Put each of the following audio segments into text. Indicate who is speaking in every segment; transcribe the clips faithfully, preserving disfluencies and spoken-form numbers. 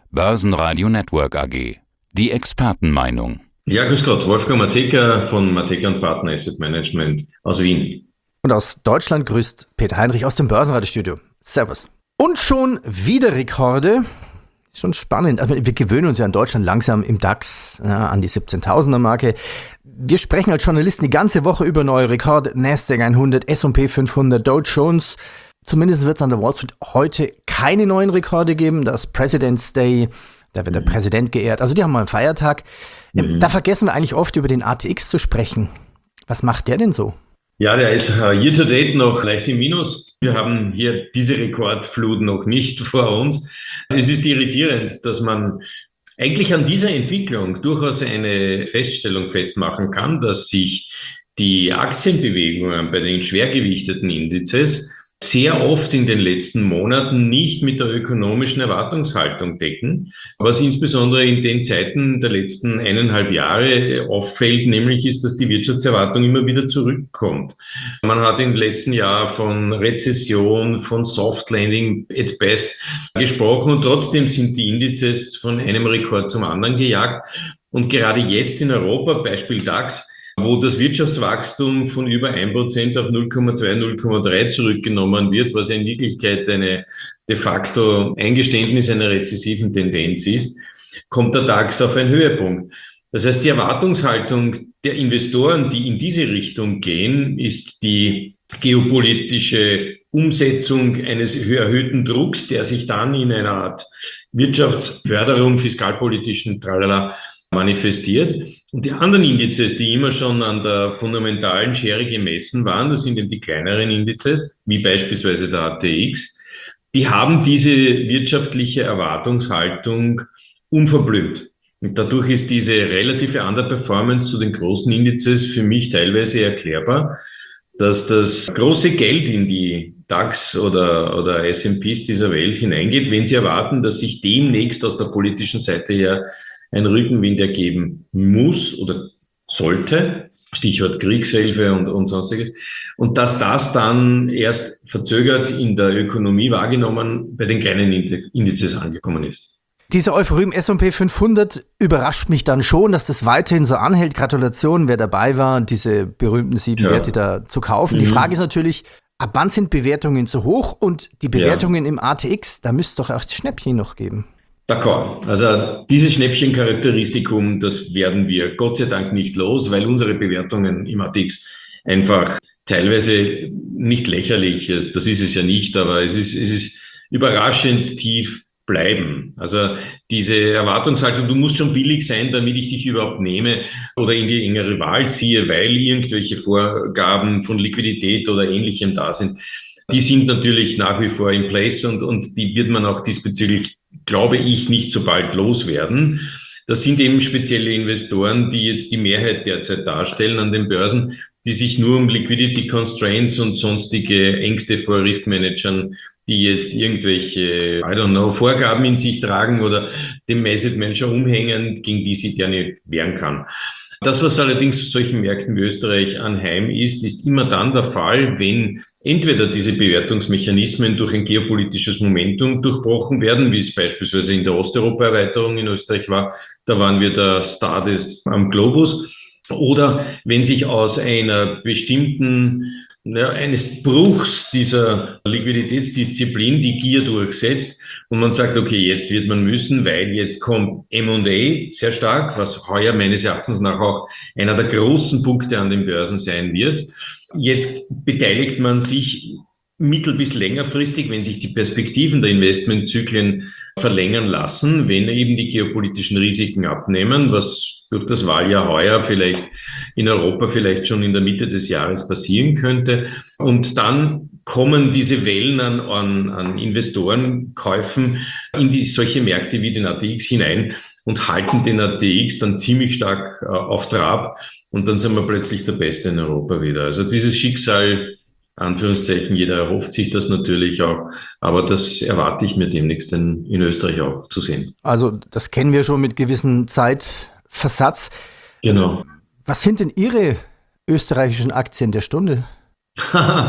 Speaker 1: Börsenradio Network A G. Die Expertenmeinung.
Speaker 2: Ja, grüß Gott, Wolfgang Matejka von Matejka und Partner Asset Management aus Wien.
Speaker 3: Und aus Deutschland grüßt Peter Heinrich aus dem Börsenradiostudio. Servus. Und schon wieder Rekorde. Ist schon spannend. Also wir gewöhnen uns ja in Deutschland langsam im DAX ja, an die siebzehntausender Marke. Wir sprechen als Journalisten die ganze Woche über neue Rekorde. Nasdaq hundert, S und P fünfhundert, Dow Jones. Zumindest wird es an der Wall Street heute keine neuen Rekorde geben. Das President's Day, da wird der mhm. Präsident geehrt. Also die haben mal einen Feiertag. Mhm. Da vergessen wir eigentlich oft über den A T X zu sprechen. Was macht der denn so?
Speaker 2: Ja, der ist uh, year to date noch leicht im Minus. Wir haben hier diese Rekordflut noch nicht vor uns. Es ist irritierend, dass man eigentlich an dieser Entwicklung durchaus eine Feststellung festmachen kann, dass sich die Aktienbewegungen bei den schwergewichteten Indizes sehr oft in den letzten Monaten nicht mit der ökonomischen Erwartungshaltung decken, was insbesondere in den Zeiten der letzten eineinhalb Jahre auffällt, nämlich ist, dass die Wirtschaftserwartung immer wieder zurückkommt. Man hat im letzten Jahr von Rezession, von Soft Landing at best gesprochen und trotzdem sind die Indizes von einem Rekord zum anderen gejagt. Und gerade jetzt in Europa, Beispiel DAX, wo das Wirtschaftswachstum von über ein Prozent auf null Komma zwei, null Komma drei zurückgenommen wird, was ja in Wirklichkeit eine de facto Eingeständnis einer rezessiven Tendenz ist, kommt der DAX auf einen Höhepunkt. Das heißt, die Erwartungshaltung der Investoren, die in diese Richtung gehen, ist die geopolitische Umsetzung eines erhöhten Drucks, der sich dann in einer Art Wirtschaftsförderung, fiskalpolitischen Tralala manifestiert. Und die anderen Indizes, die immer schon an der fundamentalen Schere gemessen waren, das sind eben die kleineren Indizes, wie beispielsweise der A T X, die haben diese wirtschaftliche Erwartungshaltung unverblümt. Und dadurch ist diese relative Underperformance zu den großen Indizes für mich teilweise erklärbar, dass das große Geld in die DAX oder, oder S und Ps dieser Welt hineingeht, wenn sie erwarten, dass sich demnächst aus der politischen Seite her ein Rückenwind ergeben muss oder sollte, Stichwort Kriegshilfe und, und sonstiges, und dass das dann erst verzögert in der Ökonomie wahrgenommen bei den kleinen Indizes angekommen ist.
Speaker 3: Diese Euphorie im S und P fünfhundert überrascht mich dann schon, dass das weiterhin so anhält. Gratulation, wer dabei war, diese berühmten sieben ja. Werte da zu kaufen. Mhm. Die Frage ist natürlich, ab wann sind Bewertungen zu hoch? Und die Bewertungen ja. im A T X, da müsste es doch auch Schnäppchen noch geben.
Speaker 2: D'accord. Also dieses Schnäppchencharakteristikum, das werden wir Gott sei Dank nicht los, weil unsere Bewertungen im A T X einfach teilweise nicht lächerlich ist. Das ist es ja nicht, aber es ist, es ist überraschend tief bleiben. Also diese Erwartungshaltung, du musst schon billig sein, damit ich dich überhaupt nehme oder in die engere Wahl ziehe, weil irgendwelche Vorgaben von Liquidität oder Ähnlichem da sind. Die sind natürlich nach wie vor in place und, und die wird man auch diesbezüglich, glaube ich, nicht so bald loswerden. Das sind eben spezielle Investoren, die jetzt die Mehrheit derzeit darstellen an den Börsen, die sich nur um Liquidity Constraints und sonstige Ängste vor Riskmanagern, die jetzt irgendwelche, I don't know, Vorgaben in sich tragen oder dem Asset Manager umhängen, gegen die sie ja nicht wehren kann. Das, was allerdings solchen Märkten wie Österreich anheim ist, ist immer dann der Fall, wenn entweder diese Bewertungsmechanismen durch ein geopolitisches Momentum durchbrochen werden, wie es beispielsweise in der Osteuropa-Erweiterung in Österreich war, da waren wir der Star des am Globus, oder wenn sich aus einer bestimmten Ja, eines Bruchs dieser Liquiditätsdisziplin die Gier durchsetzt und man sagt, okay, jetzt wird man müssen, weil jetzt kommt M und A sehr stark, was heuer meines Erachtens nach auch einer der großen Punkte an den Börsen sein wird. Jetzt beteiligt man sich mittel- bis längerfristig, wenn sich die Perspektiven der Investmentzyklen verlängern lassen, wenn eben die geopolitischen Risiken abnehmen, was durch das Wahljahr heuer vielleicht in Europa vielleicht schon in der Mitte des Jahres passieren könnte. Und dann kommen diese Wellen an, an, an Investorenkäufen in die, solche Märkte wie den A T X hinein und halten den A T X dann ziemlich stark äh, auf Trab. Und dann sind wir plötzlich der Beste in Europa wieder. Also dieses Schicksal, Anführungszeichen, jeder erhofft sich das natürlich auch, aber das erwarte ich mir demnächst in, in Österreich auch zu sehen.
Speaker 3: Also das kennen wir schon mit gewissen Zeitversatz.
Speaker 2: Genau.
Speaker 3: Was sind denn Ihre österreichischen Aktien der Stunde?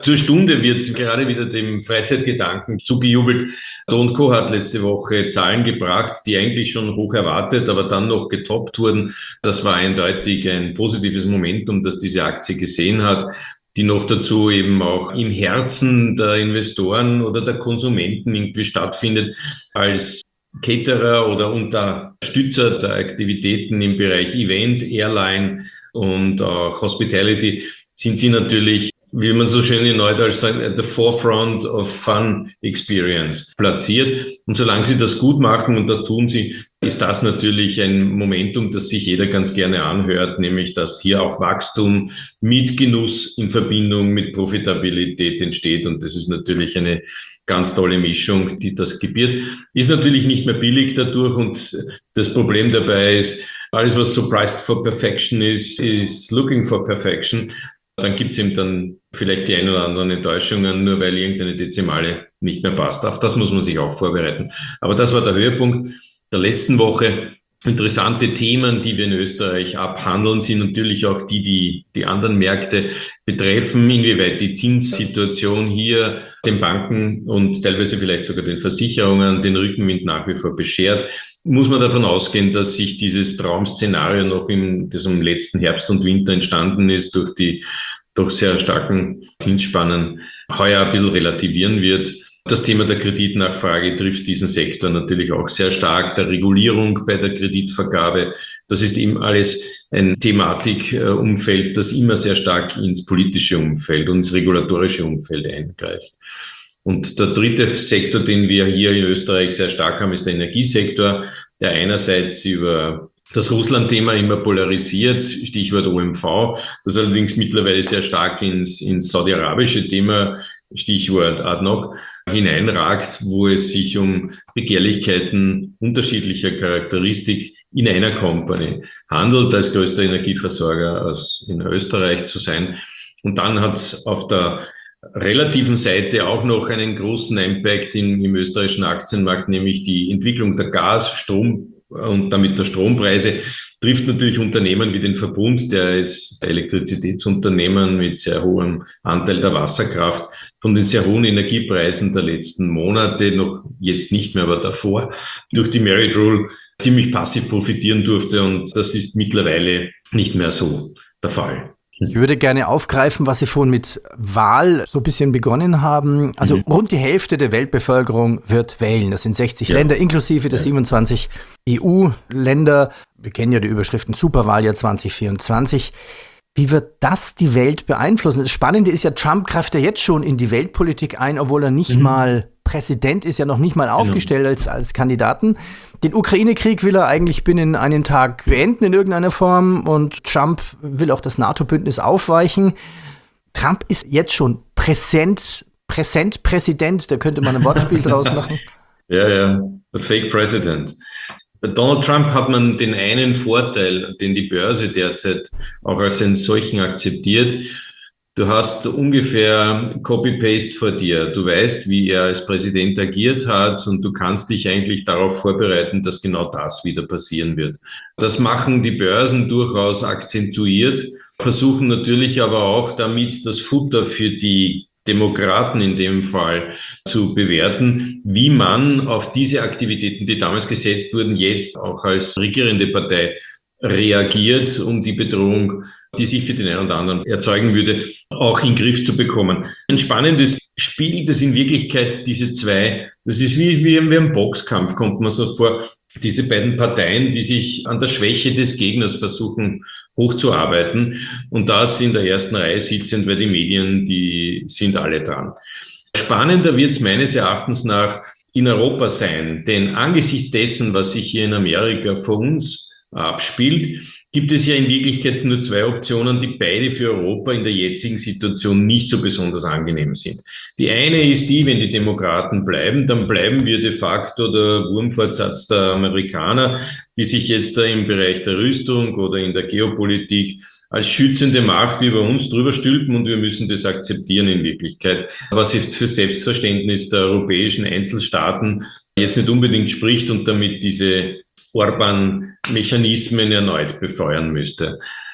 Speaker 2: Zur Stunde wird gerade wieder dem Freizeitgedanken zugejubelt. Do und Co. hat letzte Woche Zahlen gebracht, die eigentlich schon hoch erwartet, aber dann noch getoppt wurden. Das war eindeutig ein positives Momentum, das diese Aktie gesehen hat, die noch dazu eben auch im Herzen der Investoren oder der Konsumenten irgendwie stattfindet als Caterer oder Unterstützer der Aktivitäten im Bereich Event, Airline und auch Hospitality sind sie natürlich, wie man so schön in Neudeutsch sagt, at the forefront of fun experience platziert. Und solange sie das gut machen, und das tun sie, ist das natürlich ein Momentum, das sich jeder ganz gerne anhört, nämlich dass hier auch Wachstum mit Genuss in Verbindung mit Profitabilität entsteht. Und das ist natürlich eine ganz tolle Mischung, die das gebiert. Ist natürlich nicht mehr billig dadurch, und das Problem dabei ist, alles, was so priced for perfection ist, ist looking for perfection. Dann gibt es eben dann vielleicht die ein oder anderen Enttäuschungen, nur weil irgendeine Dezimale nicht mehr passt. Auf das muss man sich auch vorbereiten. Aber das war der Höhepunkt der letzten Woche. Interessante Themen, die wir in Österreich abhandeln, sind natürlich auch die, die die anderen Märkte betreffen, inwieweit die Zinssituation hier den Banken und teilweise vielleicht sogar den Versicherungen den Rückenwind nach wie vor beschert. Muss man davon ausgehen, dass sich dieses Traum-Szenario noch im, das im letzten Herbst und Winter entstanden ist, durch die doch sehr starken Zinsspannen heuer ein bisschen relativieren wird. Das Thema der Kreditnachfrage trifft diesen Sektor natürlich auch sehr stark, der Regulierung bei der Kreditvergabe. Das ist eben alles ein Thematikumfeld, das immer sehr stark ins politische Umfeld und ins regulatorische Umfeld eingreift. Und der dritte Sektor, den wir hier in Österreich sehr stark haben, ist der Energiesektor, der einerseits über das Russland-Thema immer polarisiert, Stichwort O M V, das allerdings mittlerweile sehr stark ins, ins saudi-arabische Thema, Stichwort A D N O C, hineinragt, wo es sich um Begehrlichkeiten unterschiedlicher Charakteristik in einer Company handelt, als größter Energieversorger aus in Österreich zu sein. Und dann hat es auf der relativen Seite auch noch einen großen Impact in, im österreichischen Aktienmarkt, nämlich die Entwicklung der Gas-, Strom- und damit der Strompreise, trifft natürlich Unternehmen wie den Verbund, der ist Elektrizitätsunternehmen mit sehr hohem Anteil der Wasserkraft, von den sehr hohen Energiepreisen der letzten Monate, noch jetzt nicht mehr, aber davor, durch die Merit Rule ziemlich passiv profitieren durfte, und das ist mittlerweile nicht mehr so der Fall.
Speaker 3: Ich würde gerne aufgreifen, was Sie vorhin mit Wahl so ein bisschen begonnen haben. Also mhm. rund die Hälfte der Weltbevölkerung wird wählen. Das sind sechzig ja. Länder, inklusive der ja. siebenundzwanzig E U-Länder. Wir kennen ja die Überschriften Superwahljahr zwanzig vierundzwanzig. Wie wird das die Welt beeinflussen? Das Spannende ist ja, Trump greift ja jetzt schon in die Weltpolitik ein, obwohl er nicht mhm. mal Präsident ist, ja noch nicht mal aufgestellt genau. als, als Kandidaten. Den Ukraine-Krieg will er eigentlich binnen einen Tag beenden in irgendeiner Form, und Trump will auch das NATO-Bündnis aufweichen. Trump ist jetzt schon präsent, präsent Präsident, da könnte man ein Wortspiel draus machen.
Speaker 2: Ja, ja, the fake President. Bei Donald Trump hat man den einen Vorteil, den die Börse derzeit auch als einen solchen akzeptiert. Du hast ungefähr Copy-Paste vor dir. Du weißt, wie er als Präsident agiert hat, und du kannst dich eigentlich darauf vorbereiten, dass genau das wieder passieren wird. Das machen die Börsen durchaus akzentuiert, versuchen natürlich aber auch damit das Futter für die Demokraten in dem Fall zu bewerten, wie man auf diese Aktivitäten, die damals gesetzt wurden, jetzt auch als regierende Partei reagiert, um die Bedrohung, die sich für den einen oder anderen erzeugen würde, auch in den Griff zu bekommen. Ein spannendes Spiel, das in Wirklichkeit diese zwei, das ist wie, wie ein Boxkampf, kommt man so vor, diese beiden Parteien, die sich an der Schwäche des Gegners versuchen hochzuarbeiten, und das in der ersten Reihe sitzend, weil die Medien, die sind alle dran. Spannender wird es meines Erachtens nach in Europa sein, denn angesichts dessen, was sich hier in Amerika vor uns abspielt, gibt es ja in Wirklichkeit nur zwei Optionen, die beide für Europa in der jetzigen Situation nicht so besonders angenehm sind. Die eine ist die, wenn die Demokraten bleiben, dann bleiben wir de facto der Wurmfortsatz der Amerikaner, die sich jetzt da im Bereich der Rüstung oder in der Geopolitik als schützende Macht über uns drüber stülpen, und wir müssen das akzeptieren in Wirklichkeit, was jetzt für Selbstverständnis der europäischen Einzelstaaten jetzt nicht unbedingt spricht und damit diese Orban-Mechanismen erneut befeuern müsste.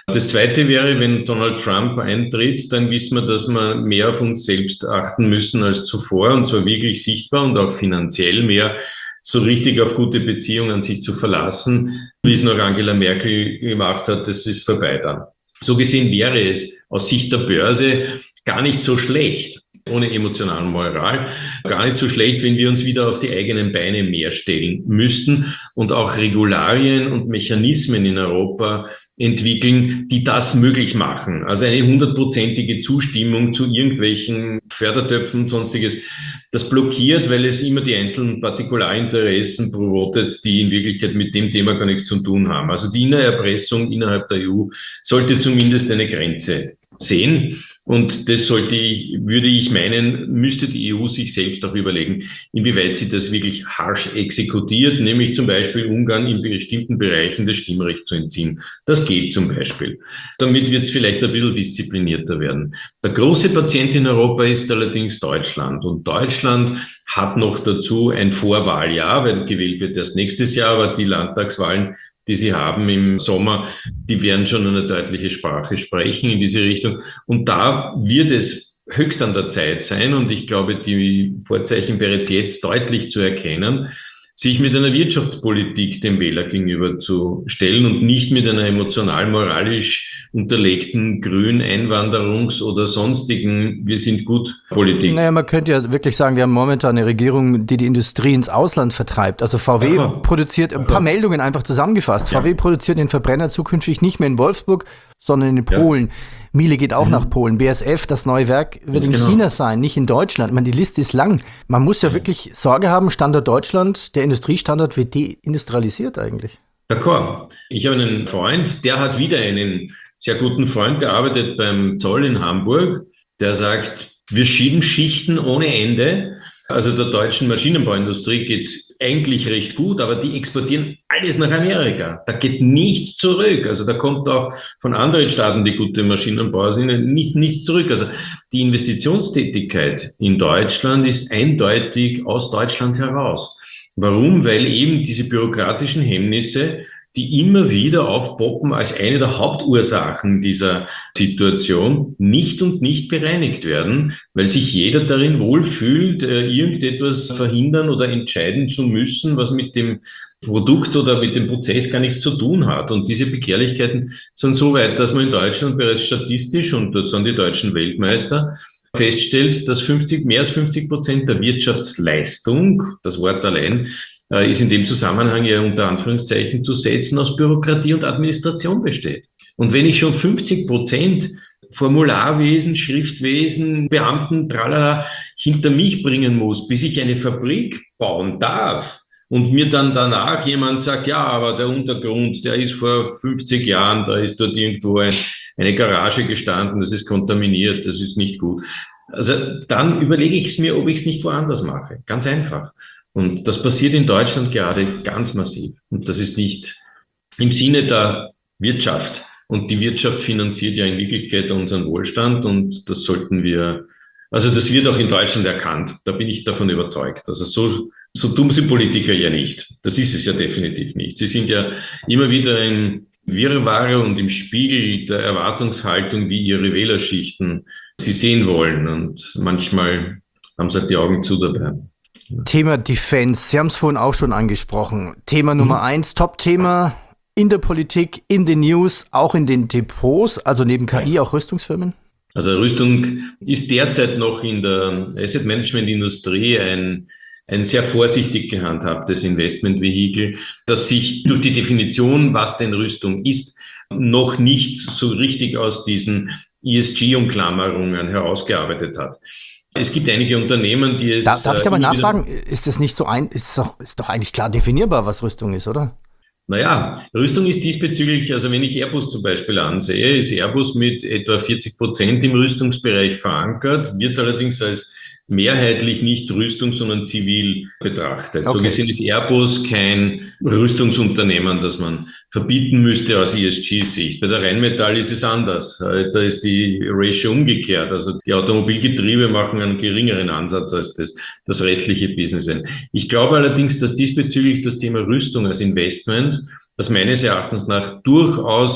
Speaker 2: Das Zweite wäre, wenn Donald Trump eintritt, dann wissen wir, dass wir mehr auf uns selbst achten müssen als zuvor, und zwar wirklich sichtbar und auch finanziell mehr so richtig auf gute Beziehungen an sich zu verlassen, wie es noch Angela Merkel gemacht hat. Das ist vorbei dann. So gesehen wäre es aus Sicht der Börse gar nicht so schlecht, ohne emotionalen Moral, gar nicht so schlecht, wenn wir uns wieder auf die eigenen Beine mehr stellen müssten und auch Regularien und Mechanismen in Europa entwickeln, die das möglich machen. Also eine hundertprozentige Zustimmung zu irgendwelchen Fördertöpfen und Sonstiges, das blockiert, weil es immer die einzelnen Partikularinteressen promotet, die in Wirklichkeit mit dem Thema gar nichts zu tun haben. Also die Innererpressung innerhalb der E U sollte zumindest eine Grenze sehen. Und das sollte ich, würde ich meinen, müsste die E U sich selbst auch überlegen, inwieweit sie das wirklich harsch exekutiert, nämlich zum Beispiel Ungarn in bestimmten Bereichen das Stimmrecht zu entziehen. Das geht zum Beispiel. Damit wird es vielleicht ein bisschen disziplinierter werden. Der große Patient in Europa ist allerdings Deutschland. Und Deutschland hat noch dazu ein Vorwahljahr, weil gewählt wird erst nächstes Jahr, aber die Landtagswahlen, die sie haben im Sommer, die werden schon eine deutliche Sprache sprechen in diese Richtung. Und da wird es höchst an der Zeit sein, und ich glaube, die Vorzeichen bereits jetzt deutlich zu erkennen, sich mit einer Wirtschaftspolitik dem Wähler gegenüber zu stellen und nicht mit einer emotional-moralisch unterlegten grün Einwanderungs- oder sonstigen wir sind gut Politik.
Speaker 3: Naja, man könnte ja wirklich sagen, wir haben momentan eine Regierung, die die Industrie ins Ausland vertreibt. Also V W Aha. produziert, ein paar Aha. Meldungen einfach zusammengefasst. Ja. V W produziert den Verbrenner zukünftig nicht mehr in Wolfsburg, sondern in Polen. Ja. Miele geht auch mhm. nach Polen. B A S F, das neue Werk, wird Ganz in genau. China sein, nicht in Deutschland. Ich meine, die Liste ist lang. Man muss ja wirklich Sorge haben, Standort Deutschland, der Industriestandort wird deindustrialisiert eigentlich.
Speaker 2: D'accord. Ich habe einen Freund, der hat wieder einen sehr guten Freund, der arbeitet beim Zoll in Hamburg, der sagt, wir schieben Schichten ohne Ende. Also der deutschen Maschinenbauindustrie geht's eigentlich recht gut, aber die exportieren alles nach Amerika. Da geht nichts zurück. Also da kommt auch von anderen Staaten, die gute Maschinenbauer sind, nicht, nichts zurück. Also die Investitionstätigkeit in Deutschland ist eindeutig aus Deutschland heraus. Warum? Weil eben diese bürokratischen Hemmnisse, die immer wieder aufpoppen als eine der Hauptursachen dieser Situation, nicht und nicht bereinigt werden, weil sich jeder darin wohlfühlt, irgendetwas verhindern oder entscheiden zu müssen, was mit dem Produkt oder mit dem Prozess gar nichts zu tun hat. Und diese Begehrlichkeiten sind so weit, dass man in Deutschland bereits statistisch, und das sind die deutschen Weltmeister, feststellt, dass fünfzig, mehr als fünfzig Prozent der Wirtschaftsleistung, das Wort allein, ist in dem Zusammenhang ja unter Anführungszeichen zu setzen, aus Bürokratie und Administration besteht. Und wenn ich schon fünfzig Prozent Formularwesen, Schriftwesen, Beamten, tralala, hinter mich bringen muss, bis ich eine Fabrik bauen darf, und mir dann danach jemand sagt, ja, aber der Untergrund, der ist vor fünfzig Jahren, da ist dort irgendwo ein, eine Garage gestanden, das ist kontaminiert, das ist nicht gut. Also dann überlege ich es mir, ob ich es nicht woanders mache. Ganz einfach. Und das passiert in Deutschland gerade ganz massiv. Und das ist nicht im Sinne der Wirtschaft. Und die Wirtschaft finanziert ja in Wirklichkeit unseren Wohlstand, und das sollten wir, also das wird auch in Deutschland erkannt. Da bin ich davon überzeugt. Also so, so dumm sind Politiker ja nicht. Das ist es ja definitiv nicht. Sie sind ja immer wieder im Wirrwarr und im Spiegel der Erwartungshaltung, wie ihre Wählerschichten sie sehen wollen. Und manchmal haben sie halt die Augen zu dabei.
Speaker 3: Thema Defense, Sie haben es vorhin auch schon angesprochen. Thema Nummer eins, Top-Thema in der Politik, in den News, auch in den Depots, also neben K I auch Rüstungsfirmen?
Speaker 2: Also Rüstung ist derzeit noch in der Asset-Management-Industrie ein, ein sehr vorsichtig gehandhabtes Investmentvehikel, das sich durch die Definition, was denn Rüstung ist, noch nicht so richtig aus diesen E S G-Umklammerungen herausgearbeitet hat. Es gibt einige Unternehmen, die es...
Speaker 3: Darf, darf ich aber nachfragen, ist das nicht so ein, ist doch, ist doch eigentlich klar definierbar, was Rüstung ist, oder?
Speaker 2: Naja, Rüstung ist diesbezüglich, also wenn ich Airbus zum Beispiel ansehe, ist Airbus mit etwa vierzig Prozent im Rüstungsbereich verankert, wird allerdings als mehrheitlich nicht Rüstung, sondern zivil betrachtet. Okay. So gesehen ist Airbus kein Rüstungsunternehmen, das man verbieten müsste aus E S G-Sicht. Bei der Rheinmetall ist es anders. Da ist die Ratio umgekehrt. Also die Automobilgetriebe machen einen geringeren Ansatz als das, das restliche Business. Ich glaube allerdings, dass diesbezüglich das Thema Rüstung als Investment, das meines Erachtens nach durchaus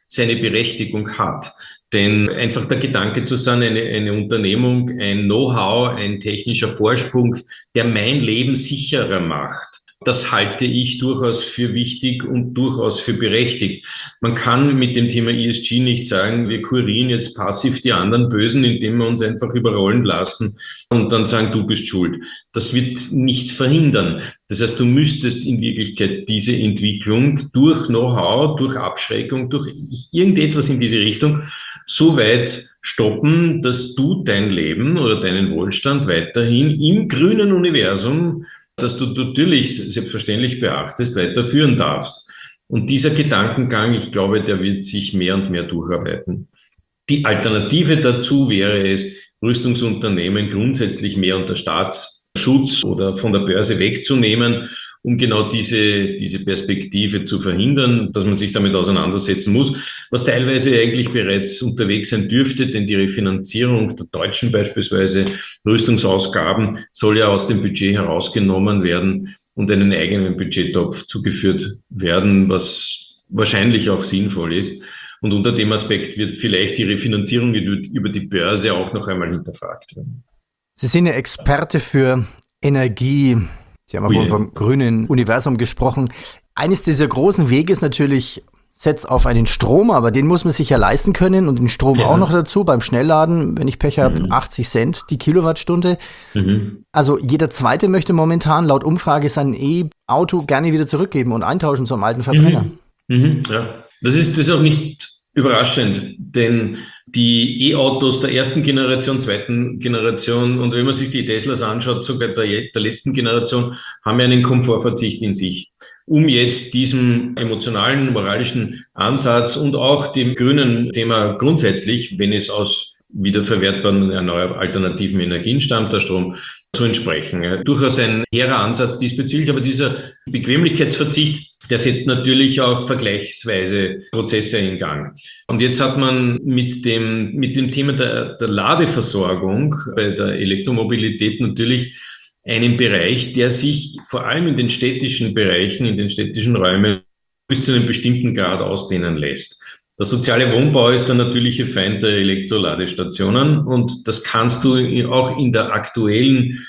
Speaker 2: seine Berechtigung hat. Denn einfach der Gedanke zu sein, eine, eine Unternehmung, ein Know-how, ein technischer Vorsprung, der mein Leben sicherer macht, das halte ich durchaus für wichtig und durchaus für berechtigt. Man kann mit dem Thema E S G nicht sagen, wir kurieren jetzt passiv die anderen Bösen, indem wir uns einfach überrollen lassen und dann sagen, du bist schuld. Das wird nichts verhindern. Das heißt, du müsstest in Wirklichkeit diese Entwicklung durch Know-how, durch Abschreckung, durch irgendetwas in diese Richtung so weit stoppen, dass du dein Leben oder deinen Wohlstand weiterhin im grünen Universum, dass du natürlich selbstverständlich beachtest, weiterführen darfst. Und dieser Gedankengang, ich glaube, der wird sich mehr und mehr durcharbeiten. Die Alternative dazu wäre es, Rüstungsunternehmen grundsätzlich mehr unter Staatsschutz oder von der Börse wegzunehmen, um genau diese, diese Perspektive zu verhindern, dass man sich damit auseinandersetzen muss, was teilweise eigentlich bereits unterwegs sein dürfte, denn die Refinanzierung der Deutschen beispielsweise Rüstungsausgaben soll ja aus dem Budget herausgenommen werden und einen eigenen Budgettopf zugeführt werden, was wahrscheinlich auch sinnvoll ist. Und unter dem Aspekt wird vielleicht die Refinanzierung über die Börse auch noch einmal hinterfragt werden.
Speaker 3: Sie sind ja Experte für Energie. Sie haben ja vorhin vom grünen Universum gesprochen. Eines dieser großen Wege ist natürlich, setz auf einen Strom, aber den muss man sich ja leisten können und den Strom ja auch noch dazu. Beim Schnellladen, wenn ich Pech habe, mhm. achtzig Cent die Kilowattstunde. Mhm. Also jeder Zweite möchte momentan laut Umfrage sein E-Auto gerne wieder zurückgeben und eintauschen zum alten Verbrenner.
Speaker 2: Mhm. Mhm. Ja, das ist, das ist auch nicht überraschend, denn die E-Autos der ersten Generation, zweiten Generation und wenn man sich die Teslas anschaut, sogar der, der letzten Generation, haben ja einen Komfortverzicht in sich. Um jetzt diesem emotionalen, moralischen Ansatz und auch dem grünen Thema grundsätzlich, wenn es aus wiederverwertbaren erneuerbaren alternativen Energien stammt, der Strom, zu entsprechen. Ja, durchaus ein hehrer Ansatz diesbezüglich, aber dieser Bequemlichkeitsverzicht, der setzt natürlich auch vergleichsweise Prozesse in Gang. Und jetzt hat man mit dem, mit dem Thema der, der Ladeversorgung bei der Elektromobilität natürlich einen Bereich, der sich vor allem in den städtischen Bereichen, in den städtischen Räumen bis zu einem bestimmten Grad ausdehnen lässt. Der soziale Wohnbau ist der natürliche Feind der Elektroladestationen und das kannst du auch in der aktuellen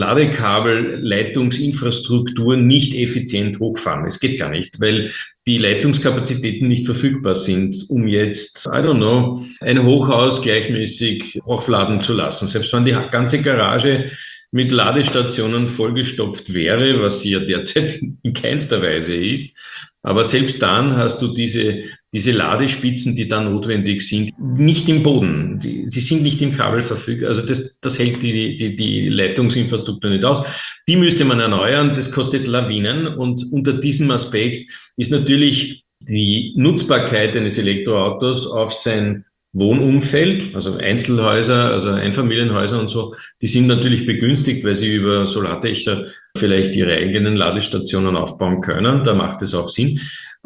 Speaker 2: Ladekabelleitungsinfrastruktur nicht effizient hochfahren. Es geht gar nicht, weil die Leitungskapazitäten nicht verfügbar sind, um jetzt, I don't know, ein Hochhaus gleichmäßig aufladen zu lassen. Selbst wenn die ganze Garage mit Ladestationen vollgestopft wäre, was sie ja derzeit in keinster Weise ist, aber selbst dann hast du diese, diese Ladespitzen, die da notwendig sind, nicht im Boden. Die, die sind nicht im Kabel verfügbar. Also das, das hält die, die, die Leitungsinfrastruktur nicht aus. Die müsste man erneuern. Das kostet Lawinen. Und unter diesem Aspekt ist natürlich die Nutzbarkeit eines Elektroautos auf sein Wohnumfeld, also Einzelhäuser, also Einfamilienhäuser und so, die sind natürlich begünstigt, weil sie über Solardächer vielleicht ihre eigenen Ladestationen aufbauen können. Da macht es auch Sinn.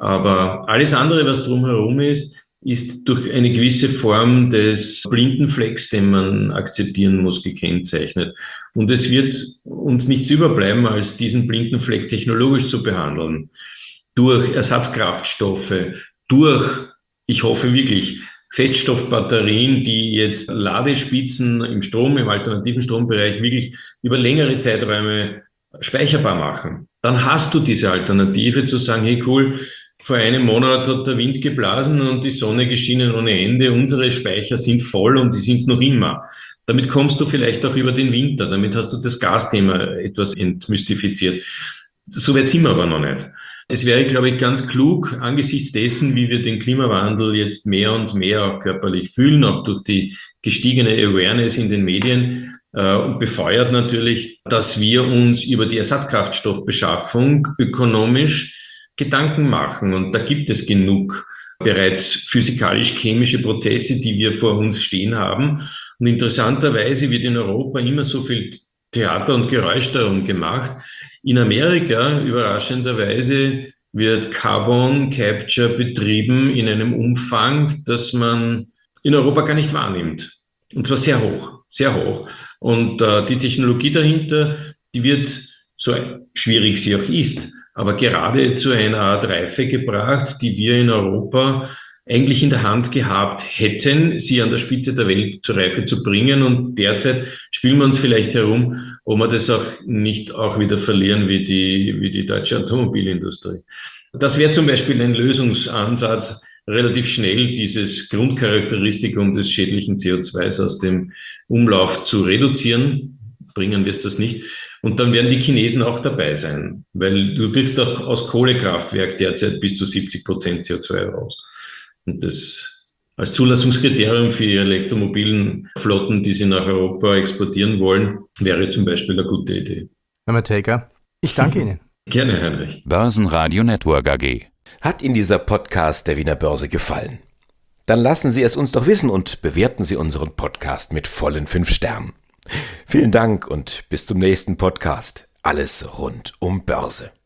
Speaker 2: Aber alles andere, was drumherum ist, ist durch eine gewisse Form des Blindenflecks, den man akzeptieren muss, gekennzeichnet. Und es wird uns nichts überbleiben, als diesen Blindenfleck technologisch zu behandeln. Durch Ersatzkraftstoffe, durch, ich hoffe wirklich, Feststoffbatterien, die jetzt Ladespitzen im Strom, im alternativen Strombereich wirklich über längere Zeiträume speicherbar machen. Dann hast du diese Alternative zu sagen, hey cool, vor einem Monat hat der Wind geblasen und die Sonne geschienen ohne Ende. Unsere Speicher sind voll und die sind es noch immer. Damit kommst du vielleicht auch über den Winter. Damit hast du das Gasthema etwas entmystifiziert. So weit sind wir aber noch nicht. Es wäre, glaube ich, ganz klug, angesichts dessen, wie wir den Klimawandel jetzt mehr und mehr auch körperlich fühlen, auch durch die gestiegene Awareness in den Medien, äh, und befeuert natürlich, dass wir uns über die Ersatzkraftstoffbeschaffung ökonomisch Gedanken machen. Und da gibt es genug bereits physikalisch-chemische Prozesse, die wir vor uns stehen haben. Und interessanterweise wird in Europa immer so viel Theater und Geräusch darum gemacht. In Amerika, überraschenderweise, wird Carbon Capture betrieben in einem Umfang, das man in Europa gar nicht wahrnimmt. Und zwar sehr hoch, sehr hoch. Und äh, die Technologie dahinter, die wird, so schwierig sie auch ist, aber gerade zu einer Art Reife gebracht, die wir in Europa eigentlich in der Hand gehabt hätten, sie an der Spitze der Welt zur Reife zu bringen. Und derzeit spielen wir uns vielleicht herum, ob wir das auch nicht auch wieder verlieren wie die, wie die deutsche Automobilindustrie. Das wäre zum Beispiel ein Lösungsansatz, relativ schnell dieses Grundcharakteristikum des schädlichen C O zwei aus dem Umlauf zu reduzieren. Bringen wir es das nicht. Und dann werden die Chinesen auch dabei sein, weil du kriegst auch aus Kohlekraftwerk derzeit bis zu siebzig Prozent C O zwei raus. Und das als Zulassungskriterium für ihre elektromobilen Flotten, die sie nach Europa exportieren wollen, wäre zum Beispiel eine gute Idee.
Speaker 3: Herr Matejka, ich danke Ihnen.
Speaker 2: Gerne, Heinrich.
Speaker 1: Börsenradio Network A G.
Speaker 4: Hat Ihnen dieser Podcast der Wiener Börse gefallen? Dann lassen Sie es uns doch wissen und bewerten Sie unseren Podcast mit vollen fünf Sternen. Vielen Dank und bis zum nächsten Podcast. Alles rund um Börse.